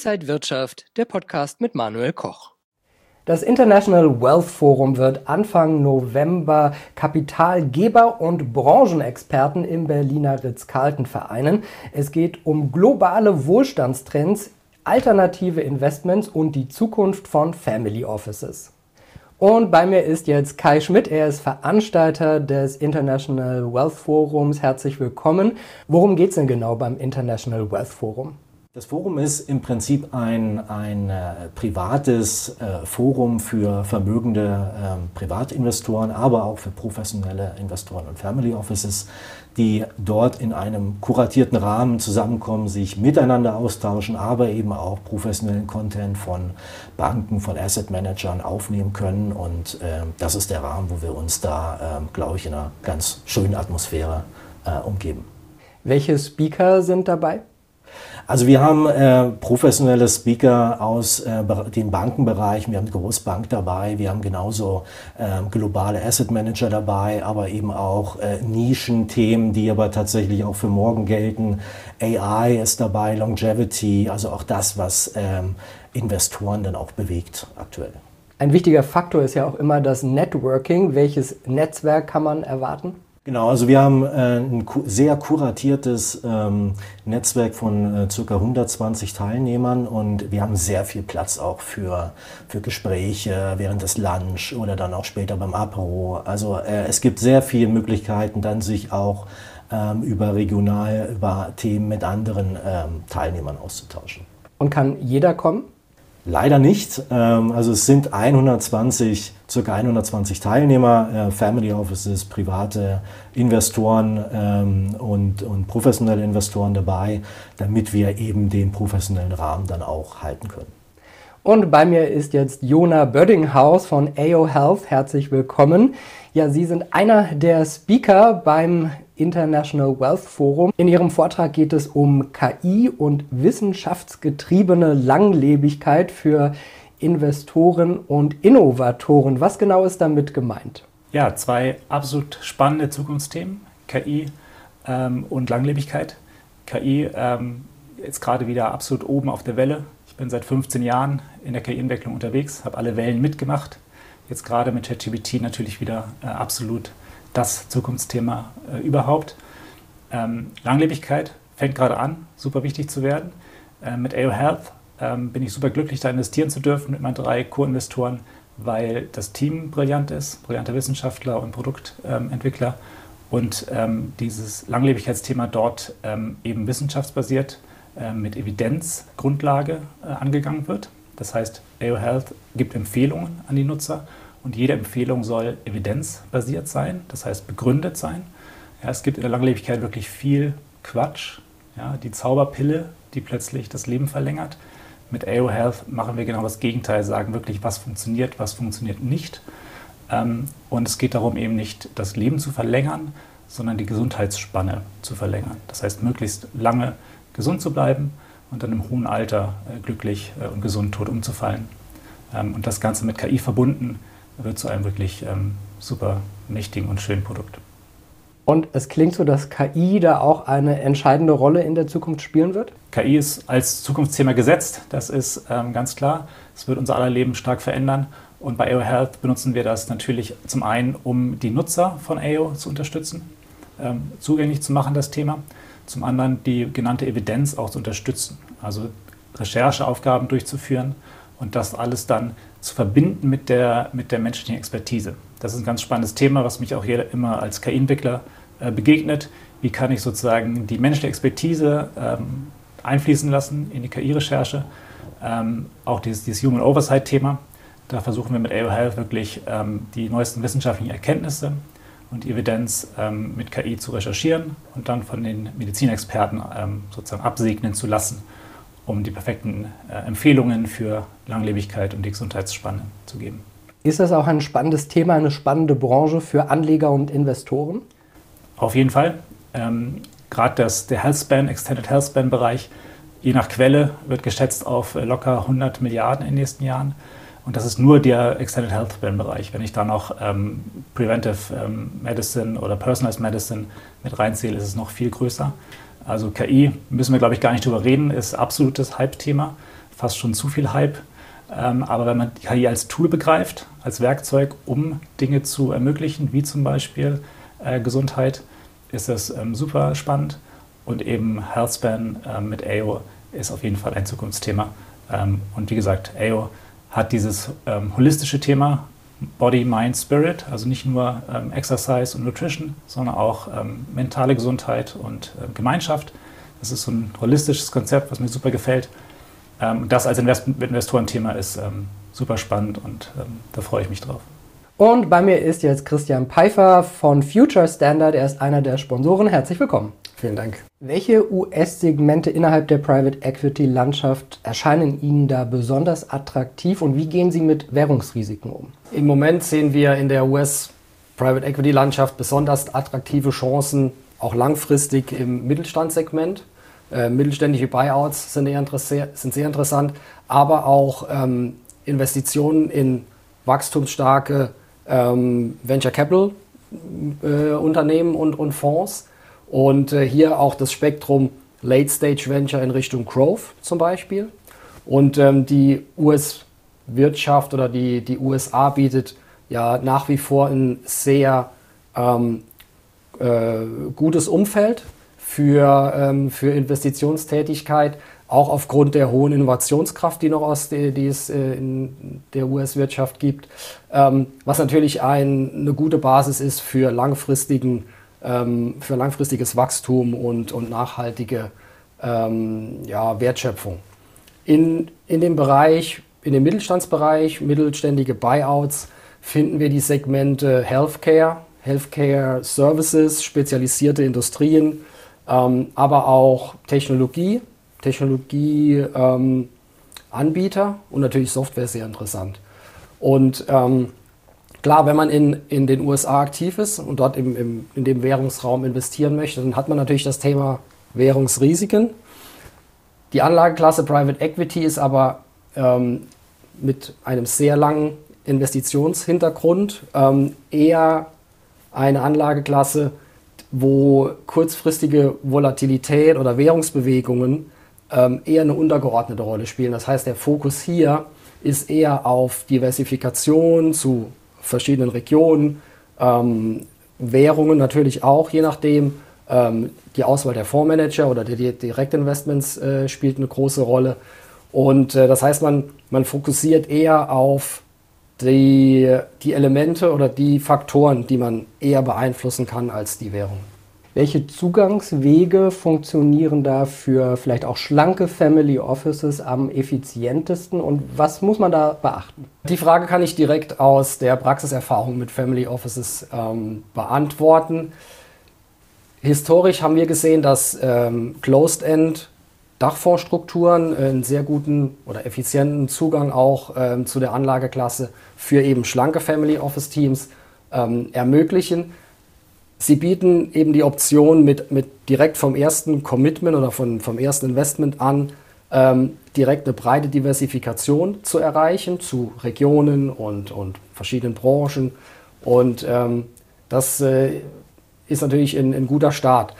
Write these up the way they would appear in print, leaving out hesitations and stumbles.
Inside Wirtschaft, der Podcast mit Manuel Koch. Das International Wealth Forum wird Anfang November Kapitalgeber und Branchenexperten im Berliner Ritz-Carlton vereinen. Es geht um globale Wohlstandstrends, alternative Investments und die Zukunft von Family Offices. Und bei mir ist jetzt Kai Schmidt, er ist Veranstalter des International Wealth Forums. Herzlich willkommen. Worum geht es denn genau beim International Wealth Forum? Das Forum ist im Prinzip ein privates Forum für vermögende Privatinvestoren, aber auch für professionelle Investoren und Family Offices, die dort in einem kuratierten Rahmen zusammenkommen, sich miteinander austauschen, aber eben auch professionellen Content von Banken, von Asset Managern aufnehmen können. Und das ist der Rahmen, wo wir uns da, glaube ich, in einer ganz schönen Atmosphäre umgeben. Welche Speaker sind dabei? Also wir haben professionelle Speaker aus dem Bankenbereich, wir haben die Großbank dabei, wir haben genauso globale Asset Manager dabei, aber eben auch Nischenthemen, die aber tatsächlich auch für morgen gelten. AI ist dabei, Longevity, also auch das, was Investoren dann auch bewegt aktuell. Ein wichtiger Faktor ist ja auch immer das Networking. Welches Netzwerk kann man erwarten? Genau, also wir haben ein sehr kuratiertes Netzwerk von ca. 120 Teilnehmern und wir haben sehr viel Platz auch für Gespräche während des Lunch oder dann auch später beim Apero. Also es gibt sehr viele Möglichkeiten, dann sich auch über Themen mit anderen Teilnehmern auszutauschen. Und kann jeder kommen? Leider nicht. Also es sind ca. 120 Teilnehmer, Family Offices, private Investoren und professionelle Investoren dabei, damit wir eben den professionellen Rahmen dann auch halten können. Und bei mir ist jetzt Jona Böddinghaus von AO Health. Herzlich willkommen. Ja, Sie sind einer der Speaker beim International Wealth Forum. In Ihrem Vortrag geht es um KI und wissenschaftsgetriebene Langlebigkeit für Investoren und Innovatoren. Was genau ist damit gemeint? Ja, zwei absolut spannende Zukunftsthemen, KI und Langlebigkeit. KI ist gerade wieder absolut oben auf der Welle. Ich bin seit 15 Jahren in der KI-Entwicklung unterwegs, habe alle Wellen mitgemacht. Jetzt gerade mit ChatGPT natürlich wieder absolut das Zukunftsthema überhaupt. Langlebigkeit fängt gerade an, super wichtig zu werden. Mit AO Health bin ich super glücklich, da investieren zu dürfen mit meinen 3 Co-Investoren, weil das Team brillant ist, brillante Wissenschaftler und Produktentwickler und dieses Langlebigkeitsthema dort eben wissenschaftsbasiert mit Evidenzgrundlage angegangen wird. Das heißt, AO Health gibt Empfehlungen an die Nutzer und jede Empfehlung soll evidenzbasiert sein, das heißt begründet sein. Ja, es gibt in der Langlebigkeit wirklich viel Quatsch, ja, die Zauberpille, die plötzlich das Leben verlängert. Mit AO Health machen wir genau das Gegenteil, sagen wirklich, was funktioniert nicht. Und es geht darum, eben nicht das Leben zu verlängern, sondern die Gesundheitsspanne zu verlängern. Das heißt, möglichst lange gesund zu bleiben und dann im hohen Alter glücklich und gesund tot umzufallen. Und das Ganze mit KI verbunden wird zu einem wirklich super mächtigen und schönen Produkt. Und es klingt so, dass KI da auch eine entscheidende Rolle in der Zukunft spielen wird? KI ist als Zukunftsthema gesetzt, das ist ganz klar. Es wird unser aller Leben stark verändern. Und bei AO Health benutzen wir das natürlich zum einen, um die Nutzer von AO zu unterstützen, zugänglich zu machen, das Thema. Zum anderen die genannte Evidenz auch zu unterstützen, also Rechercheaufgaben durchzuführen und das alles dann zu verbinden mit der menschlichen Expertise. Das ist ein ganz spannendes Thema, was mich auch hier immer als KI-Entwickler begegnet. Wie kann ich sozusagen die menschliche Expertise einfließen lassen in die KI-Recherche? Auch dieses Human Oversight-Thema. Da versuchen wir mit AO Health wirklich die neuesten wissenschaftlichen Erkenntnisse und die Evidenz mit KI zu recherchieren und dann von den Medizinexperten sozusagen absegnen zu lassen, um die perfekten Empfehlungen für Langlebigkeit und die Gesundheitsspanne zu geben. Ist das auch ein spannendes Thema, eine spannende Branche für Anleger und Investoren? Auf jeden Fall. Gerade der Healthspan, Extended Healthspan-Bereich, je nach Quelle wird geschätzt auf locker 100 Milliarden in den nächsten Jahren. Und das ist nur der Extended Healthspan-Bereich. Wenn ich da noch Preventive Medicine oder Personalized Medicine mit reinzähle, ist es noch viel größer. Also KI, müssen wir glaube ich gar nicht drüber reden, ist absolutes Hype-Thema. fast schon zu viel Hype. Aber wenn man KI als Tool begreift, als Werkzeug, um Dinge zu ermöglichen, wie zum Beispiel Gesundheit, ist das super spannend. Und eben Healthspan mit AO ist auf jeden Fall ein Zukunftsthema. Und wie gesagt, AO hat dieses holistische Thema Body, Mind, Spirit, also nicht nur Exercise und Nutrition, sondern auch mentale Gesundheit und Gemeinschaft. Das ist so ein holistisches Konzept, was mir super gefällt. Das als Investorenthema ist super spannend und da freue ich mich drauf. Und bei mir ist jetzt Christian Pfeiffer von Future Standard. Er ist einer der Sponsoren. Herzlich willkommen. Vielen Dank. Welche US-Segmente innerhalb der Private Equity-Landschaft erscheinen Ihnen da besonders attraktiv und wie gehen Sie mit Währungsrisiken um? Im Moment sehen wir in der US-Private Equity-Landschaft besonders attraktive Chancen, auch langfristig im Mittelstandssegment. Mittelständische Buyouts sind sehr interessant, aber auch Investitionen in wachstumsstarke Venture Capital Unternehmen und Fonds. Und hier auch das Spektrum Late Stage Venture in Richtung Growth zum Beispiel. Und die US-Wirtschaft oder die USA bietet ja nach wie vor ein sehr gutes Umfeld für Investitionstätigkeit, auch aufgrund der hohen Innovationskraft, die es in der US-Wirtschaft gibt, was natürlich eine gute Basis ist für langfristiges Wachstum und nachhaltige Wertschöpfung. In dem Mittelstandsbereich, mittelständige Buyouts, finden wir die Segmente Healthcare Services, spezialisierte Industrien, aber auch Technologieanbieter und natürlich Software sehr interessant. Und klar, wenn man in den USA aktiv ist und dort in dem Währungsraum investieren möchte, dann hat man natürlich das Thema Währungsrisiken. Die Anlageklasse Private Equity ist aber mit einem sehr langen Investitionshintergrund eher eine Anlageklasse, wo kurzfristige Volatilität oder Währungsbewegungen eher eine untergeordnete Rolle spielen. Das heißt, der Fokus hier ist eher auf Diversifikation zu verschiedenen Regionen, Währungen natürlich auch, je nachdem. Die Auswahl der Fondsmanager oder der Direktinvestments spielt eine große Rolle. Und das heißt, man fokussiert eher auf die Elemente oder die Faktoren, die man eher beeinflussen kann als die Währung. Welche Zugangswege funktionieren da für vielleicht auch schlanke Family Offices am effizientesten und was muss man da beachten? Die Frage kann ich direkt aus der Praxiserfahrung mit Family Offices beantworten. Historisch haben wir gesehen, dass Closed-End Dachfondsstrukturen einen sehr guten oder effizienten Zugang auch zu der Anlageklasse für eben schlanke Family Office Teams ermöglichen. Sie bieten eben die Option mit direkt vom ersten Commitment oder vom ersten Investment an direkt eine breite Diversifikation zu erreichen zu Regionen und verschiedenen Branchen. Und das ist natürlich ein guter Start.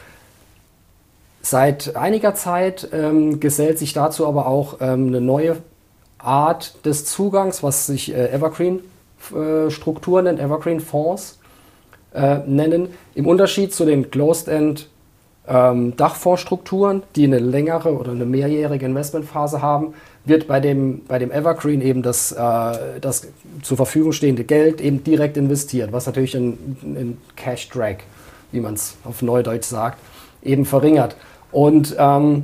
Seit einiger Zeit gesellt sich dazu aber auch eine neue Art des Zugangs, was sich Evergreen-Strukturen nennt, Evergreen-Fonds nennen. Im Unterschied zu den Closed-End Dachfondsstrukturen, die eine längere oder eine mehrjährige Investmentphase haben, wird bei dem Evergreen eben das zur Verfügung stehende Geld eben direkt investiert, was natürlich ein Cash-Drag, wie man es auf Neudeutsch sagt, eben verringert. Und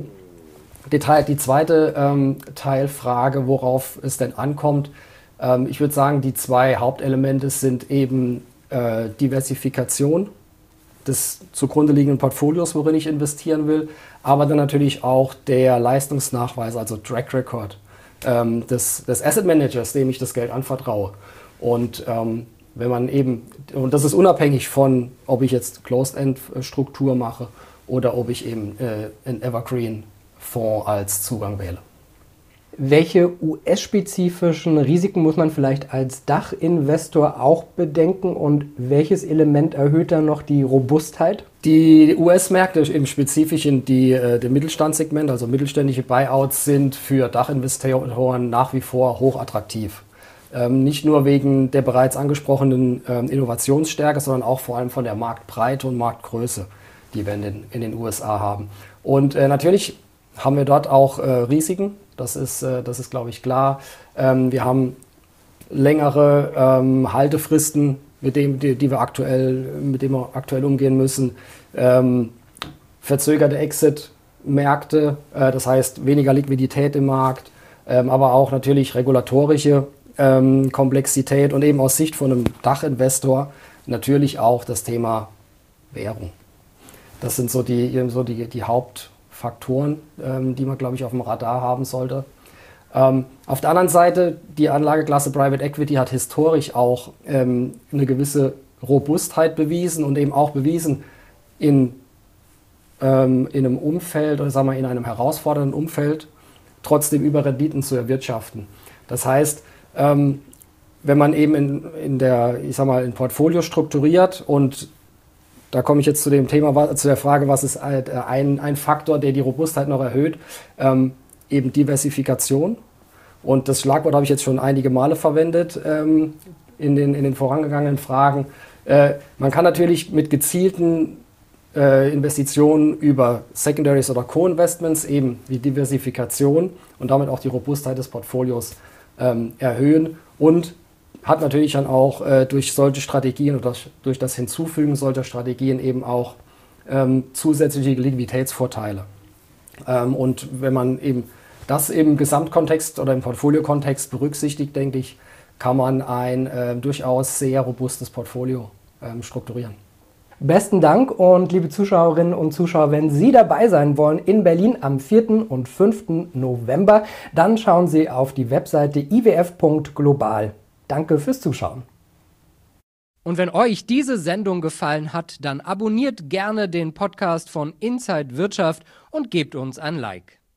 die zweite Teilfrage, worauf es denn ankommt, ich würde sagen, die zwei Hauptelemente sind eben Diversifikation des zugrunde liegenden Portfolios, worin ich investieren will, aber dann natürlich auch der Leistungsnachweis, also Track Record des Asset Managers, dem ich das Geld anvertraue. Und wenn man eben, und das ist unabhängig von, ob ich jetzt Closed-End-Struktur mache oder ob ich eben einen Evergreen-Fonds als Zugang wähle. Welche US-spezifischen Risiken muss man vielleicht als Dachinvestor auch bedenken und welches Element erhöht dann noch die Robustheit? Die US-Märkte, im Spezifischen dem Mittelstandssegment, also mittelständische Buyouts, sind für Dachinvestoren nach wie vor hochattraktiv. Nicht nur wegen der bereits angesprochenen Innovationsstärke, sondern auch vor allem von der Marktbreite und Marktgröße, die wir in den USA haben. Und natürlich haben wir dort auch Risiken, das ist glaube ich, klar. Wir haben längere Haltefristen, mit denen wir aktuell umgehen müssen. Verzögerte Exit-Märkte, das heißt weniger Liquidität im Markt, aber auch natürlich regulatorische Komplexität und eben aus Sicht von einem Dachinvestor natürlich auch das Thema Währung. Das sind so die Hauptfaktoren, die man, glaube ich, auf dem Radar haben sollte. Auf der anderen Seite, die Anlageklasse Private Equity hat historisch auch eine gewisse Robustheit bewiesen und eben auch bewiesen, in einem Umfeld oder sagen wir in einem herausfordernden Umfeld trotzdem Überrenditen zu erwirtschaften. Das heißt, wenn man eben in ein Portfolio strukturiert, und da komme ich jetzt zu dem Thema, zu der Frage, was ist ein Faktor, der die Robustheit noch erhöht, eben Diversifikation. Und das Schlagwort habe ich jetzt schon einige Male verwendet in den vorangegangenen Fragen. Man kann natürlich mit gezielten Investitionen über Secondaries oder Co-Investments eben die Diversifikation und damit auch die Robustheit des Portfolios erhöhen und hat natürlich dann auch durch solche Strategien oder durch das Hinzufügen solcher Strategien eben auch zusätzliche Liquiditätsvorteile. Und wenn man eben das im Gesamtkontext oder im Portfoliokontext berücksichtigt, denke ich, kann man ein durchaus sehr robustes Portfolio strukturieren. Besten Dank, und liebe Zuschauerinnen und Zuschauer, wenn Sie dabei sein wollen in Berlin am 4. und 5. November, dann schauen Sie auf die Webseite iwf.global. Danke fürs Zuschauen. Und wenn euch diese Sendung gefallen hat, dann abonniert gerne den Podcast von Inside Wirtschaft und gebt uns ein Like.